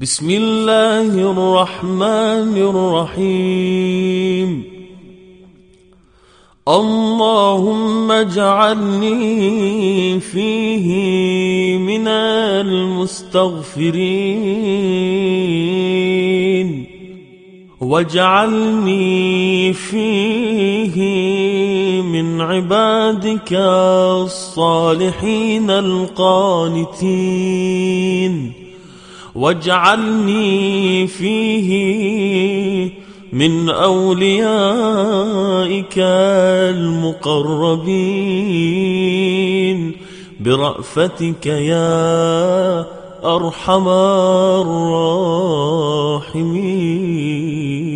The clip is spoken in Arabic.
بسم الله الرحمن الرحيم. اللهم اجعلني فيه من المستغفرين، واجعلني فيه من عبادك الصالحين القانتين، واجعلني فيه من أوليائك المقربين برأفتك يا أرحم الراحمين.